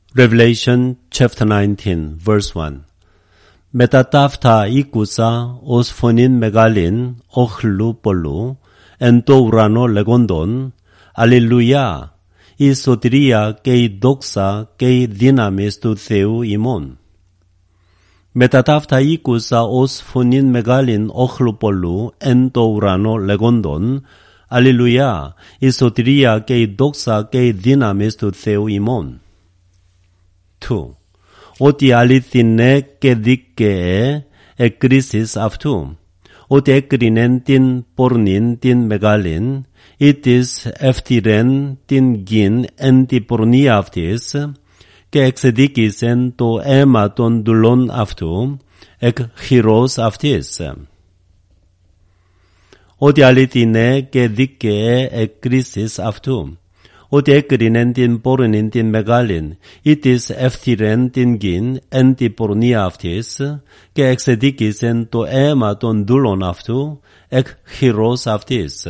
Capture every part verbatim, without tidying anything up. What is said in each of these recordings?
Revelation chapter nineteen, verse one. Μεταταύτα ήκουσα ως φωνήν μεγαλήν, όχλου πολλού, εν το ουρανό λεγόντων, Αλληλουιά, η σωτηρία και η δόξα και η δύναμις του Θεού ημών. Μεταταύτα ήκουσα ως φωνήν μεγαλήν, όχλου πολλού, εν το ουρανό λεγόντων, Αλληλουιά, η σωτηρία και η δόξα και η δύναμις του Θεού ημών. two. Ότι αληθινέ και δίκαιε εκκρίσεις αυτού, ότι έκρινεν την πορνήν την μεγάλην, ή της ευτυρέν την γην εν την πορνεία αυτής, και εξεδίκησεν το αίμα των δουλών αυτού, εκ χειρός αυτής. Ότι αληθινέ και δίκαιε εκκρίσεις αυτού, ότι έκρινεν την πορνήν την μεγάλην, ή της ευτυρέν την γην εν την πορνεία αυτής, και εξεδίκησεν το αίμα των δούλων αυτού, εκ χειρός αυτής.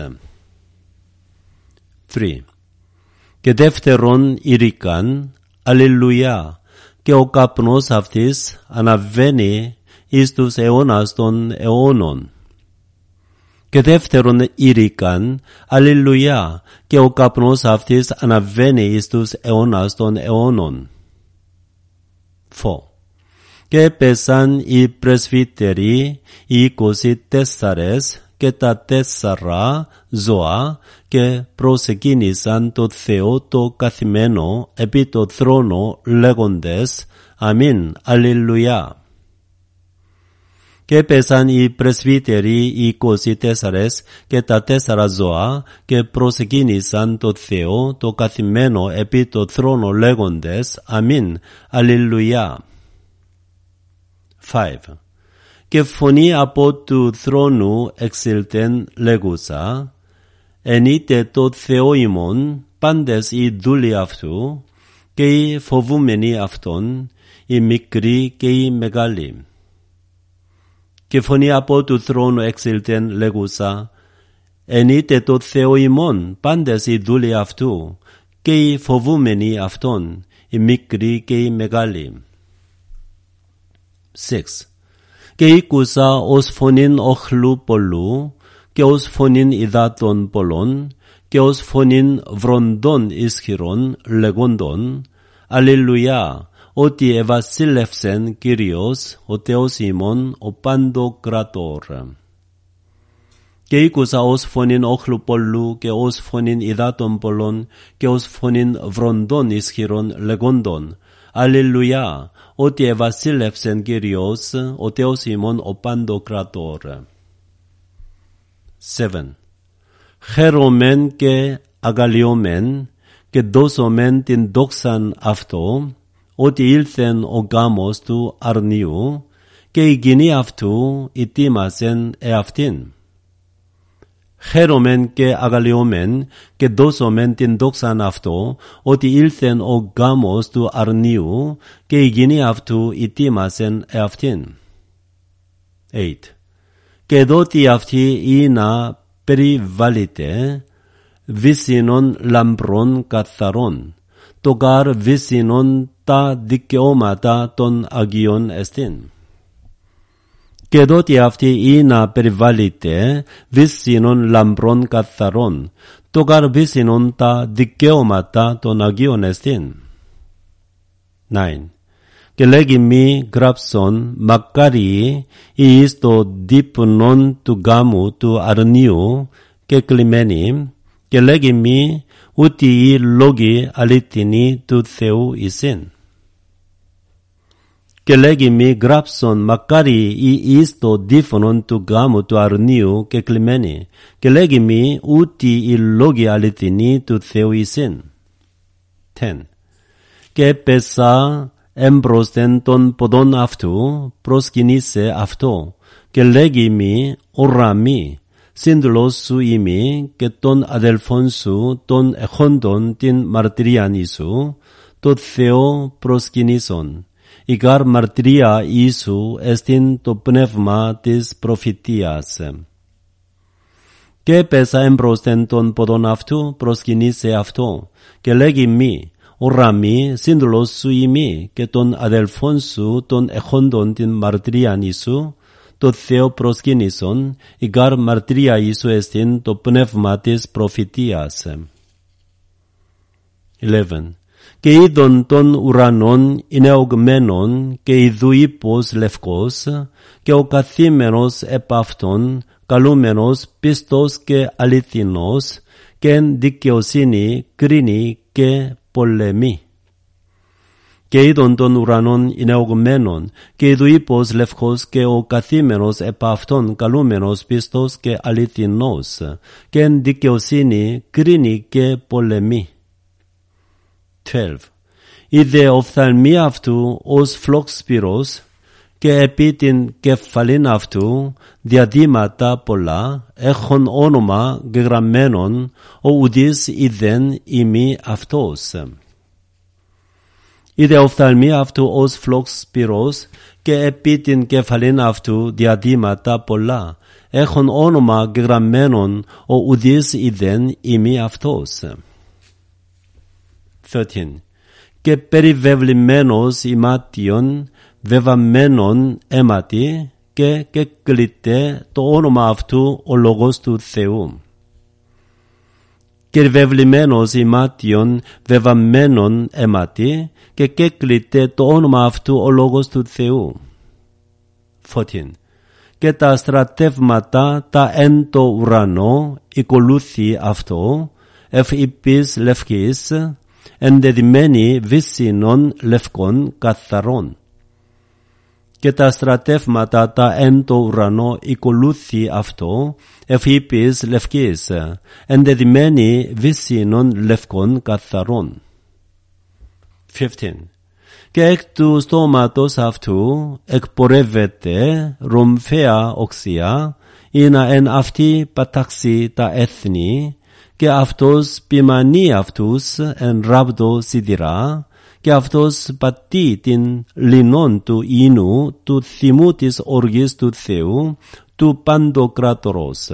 three. Και δεύτερον ήρικαν, Αλληλουιά, και ο καπνός αυτής αναβαίνει εις τους αιώνας των αιώνων. Και δεύτερον ήρικαν, Αλληλουιά, και ο καπνός αυτής αναβαίνει εις τους αιώνας των αιώνων. four. Και έπεσαν οι πρεσβύτεροι οι είκοσι τέσσαρες και τα τέσσερα ζώα και προσεκίνησαν το Θεό το καθημένο επί το θρόνο λέγοντες Αμήν, Αλληλουιά. Και έπεσαν οι πρεσβύτεροι οι είκοσι τέσσαρες και τα τέσσερα ζώα και προσεκίνησαν το Θεό το καθημένο επί το θρόνο λέγοντες Αμήν, Αλληλουιά. five. Και φωνή από του θρόνου εξήλθεν λέγουσα, ενείτε το Θεό ημών πάντες οι δούλοι αυτού και οι φοβούμενοι αυτόν, οι μικροί και οι μεγάλοι. Και φωνή από του θρόνου εξήλθεν λέγουσα, ενείτε το Θεό ημών πάντες οι δούλοι αυτού και οι φοβούμενοι αυτόν, οι μικροί και οι μεγάλοι. six. Και ήκουσα ως φωνήν οχλού πολλού, και ως φωνήν υδάτων πολλών, και ως φωνήν βροντών ισχυρών, λεγόντων, Αλληλουιά, ότι ευασίλευσεν Κύριος, ο Θεός ημών, ο παντοκρατόρ. Και ήκουσα ως φωνήν όχλου πολλού, και ως φωνήν υδάτων πολλών, και ως φωνήν βροντών ισχυρών, λεγόντων, Αλληλουιά, ότι ευασίλευσεν Κύριος, ο Θεός ημών, ο παντοκρατόρ. seven. Χαίρομεν και αγαλιόμεν, και δώσομεν την δόξαν αυτό, ότι ήλθεν ο γάμος του αρνίου, και η γυνή αυτού ετοίμασεν εαυτήν. Χαίρομεν και αγαλιόμεν, και δώσομεν την δόξαν αυτό, ότι ήλθεν ο γάμος του αρνίου, και η γυνή αυτού ετοίμασεν εαυτήν. eight. Και δότι αυτή είναι περιβάλλεται, βυσινών λαμπρών καθαρών, το γαρ βυσινών τα δικαιώματα των Αγίων εστίν. Και δότι αυτή είναι περιβάλλεται, βυσινών λαμπρών καθαρών, το γαρ βυσινών τα δικαιώματα των Αγίων εστίν. nine. Και λέγει μη γράψον, μακάρι εις το δείπνον του γάμου του αρνίου και κλειμένη, και λέγει μη ότι οι λόγοι αληθινοί του Θεού εισήν. Και λέγει μη γράψον, μακάρι εις το δείπνον του γάμου του αρνίου και κλειμένη, και λέγει μη ότι οι λόγοι αληθινοί του Θεού εισήν. ten. Και έπεσα εμπρόστεν των ποδών αυτού, προσκυνήσε αυτό, και λέγει μη, ωρα μη, σύντολος σου ημί και των αδελφών σου, των εχόντων την μαρτυρίαν σου, το Θεό προσκυνήσον. Η γαρ μαρτυρία Ιησού εστίν το πνεύμα της προφητείας. Και έπεσα εμπρόστεν των ποδών αυτού, προσκυνήσε αυτό, και λέγει μη, ο Ραμί σύντρολος σου ημί και των αδελφών σου των εχόντων την μαρτυρίαν Ιησού, το Θεό προσκύνησον, η γάρ μαρτυρία Ιησού εστίν το πνεύμα της προφητείας. eleven. Και είδον των ουρανών είναι ογμένων και ιδού ύπος λευκός και ο καθήμενος επ' αυτόν καλούμενος πιστός και αληθινός και εν δικαιοσύνη κρίνει και πολεμεί. Και είδον των ουρανών είναι ογμένων και ιδού ύπος λευκός και ο καθήμενος επ' αυτόν καλούμενος πιστός και αληθινός και εν δικαιοσύνη κρίνει και πολεμεί. twelve. Είδε οφθαλμή αυτού ως φλόξπυρος και επί την κεφαλήν αυτού διαδήματα πολλά έχων όνομα γεγραμμένων ο ουδής είδεν ημί αυτός. Είδε οφθαλμή αυτού ως φλόξπυρος και επί την κεφαλήν αυτού διαδήματα πολλά έχων όνομα γεγραμμένων ο ουδής είδεν ημί αυτός. thirteen. Και περιβεβλημένος ημάτιον βεβαμμένον αίματι και κεκλειται το όνομα αυτού ο λόγος του Θεού. Και βεβλημένος ημάτιον βεβαμμένον αίματι και κεκλειται το όνομα αυτού ο λόγος του Θεού. fourteen. Και τα στρατεύματα τα εν το ουρανό οικολούθη αυτό εφ' υπής λευκής ενδεδειμένη βύσσινων λευκών καθαρών. Και τα στρατεύματα τα εν το ουρανό οικολούθη αυτό εφ' υπής λευκής ενδεδειμένη βύσσινων λευκών καθαρών. fifteen. Και εκ του στόματος αυτού εκπορεύεται ρομφαία οξία ή να εν αυτή πατάξει τα έθνη και αυτός ποιμανεί αυτούς εν ράβδο σιδηρά και αυτός πατεί την λινόν του ίνου του θυμού της οργής του Θεού του παντοκράτορος.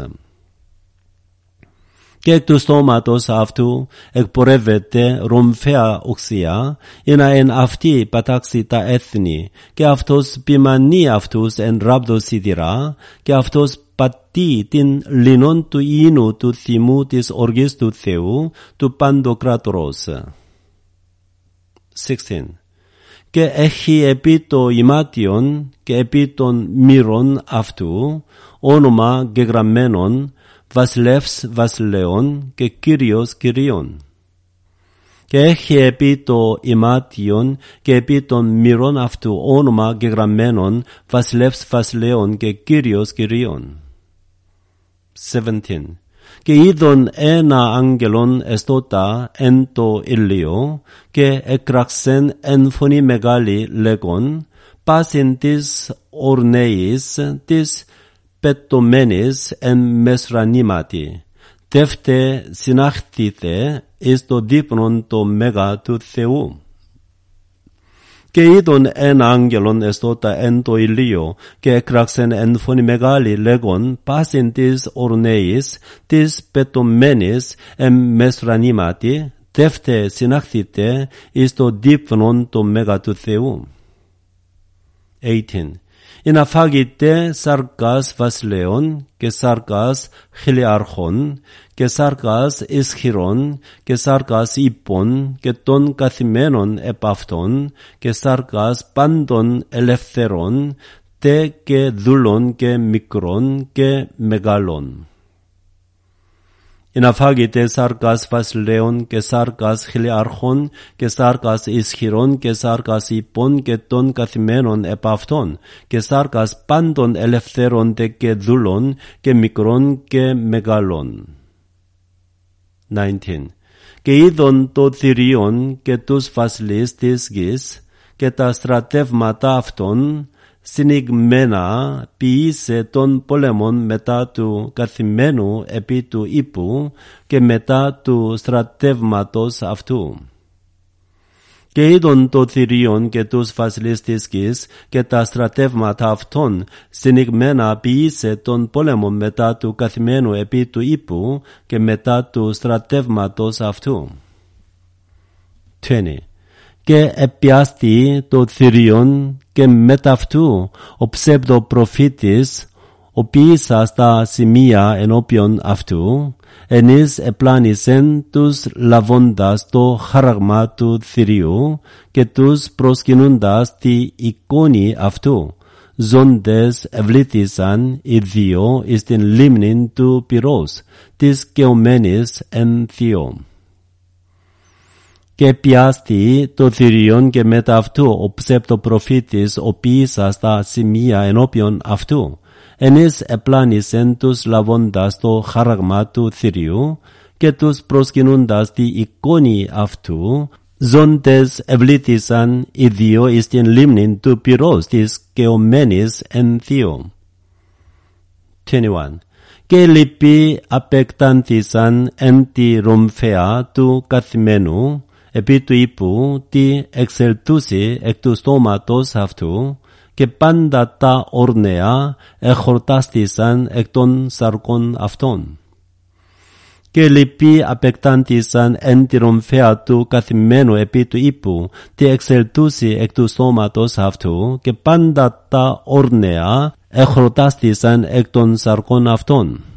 Και εκ του στόματος αυτού εκπορεύεται ρομφαία οξία ή να εν αυτή πατάξει τα έθνη και αυτός ποιμανεί αυτούς εν ράβδο σιδηρά και αυτός πατεί την λινόν του ίνου του θυμού της οργής του Θεού του παντοκράτορος. sixteen. Και έχει επί το ημάτιον και επί των μύρων αυτού όνομα γεγραμμένον βασιλεύς βασιλέων και κύριος κυρίων. Και έχει επί το ημάτιον και επί των μύρων αυτού όνομα γεγραμμένον βασιλεύς βασιλέων και κύριος κυρίων. seventeen. Και είδον ένα άγγελον εστότα εν το ηλίο και εκράξεν εν φωνή μεγάλη λέγον πάσιν της ορνέης της πετωμένης εν μεσρανήματι τεύτε συνάχθητε εις το δείπνον το μέγα του Θεού. Και είδον ένα άγγελον εστότα εν το ηλίο και εκράξεν εν φωνή μεγάλη λέγον πάσιν της ορνέης της πετωμένης εν μεσρανήματι τεύτε συνάχθητε εις το δείπνον το μέγα του Θεού. eighteen. Ή να φάγετε σάρκας βασιλέων και σάρκας χιλιάρχων και σάρκας ισχυρών και σάρκας ύπων και των καθημένων επ' αυτών και σάρκας πάντων ελευθερών τε και δούλων και μικρών και μεγάλων. Ή να φάγετε σάρκας βασιλέων και σάρκας χιλιάρχων και σάρκας ισχυρών και σάρκας ύπων και των καθημένων επ' αυτών και σάρκας πάντων ελευθέρων τε και δούλων και μικρών και μεγάλων. nineteen. Και είδον το θηρίον και τους βασιλείς της γης και τα στρατεύματα αυτών συνηγμένα ποιήσε των πολέμων μετά του καθημένου επί του ύπου και μετά του στρατεύματος αυτού. Και είδον το θηρίον και τους βασιλείς της γης και τα στρατεύματα αυτών συνηγμένα ποιήσε των πολέμων μετά του καθημένου επί του ύπου και μετά του στρατεύματος αυτού. twenty. Και επιάστη το θηριόν και μετ' αυτού ο ψευδοπροφήτης ο ποιήσας τα σημεία ενώπιον αυτού, ενείς επλάνησεν τους λαβώντας το χαράγμα του θηρίου και τους προσκυνούντας τη εικόνη αυτού. Ζώντες ευλήθησαν οι δύο εις την λίμνην του πυρός, της κεωμένης εν θείο. Και πιάστη το θηριόν και μετ' αυτού ο ψευτοπροφήτης ο ποιήσας τα σημεία ενώπιον αυτού. Ενείς επλάνησεν τους λαβώντας το χαράγμα του θηρίου και τους προσκυνούντας τη εικόνη αυτού, ζώντες ευλήθησαν οι δύο εις την λίμνην του πυρός της κεωμένης εν θείο. twenty-one. Και οι λοιποί απεκτάνθησαν εν τη ρομφαία του καθημένου, επί του ύπου τι εξελτούσι εκ του στόματος αυτού, και πάντα τα ορνέα εχορτάστησαν εκ των σαρκών αυτών. Και λοιποί απεκτάντησαν εν τη ρομφαία του καθημένου επί του ύπου, τι εξελτούσι εκ του στόματος αυτού, και πάντα τα ορνέα εχορτάστησαν εκ των σαρκών αυτών.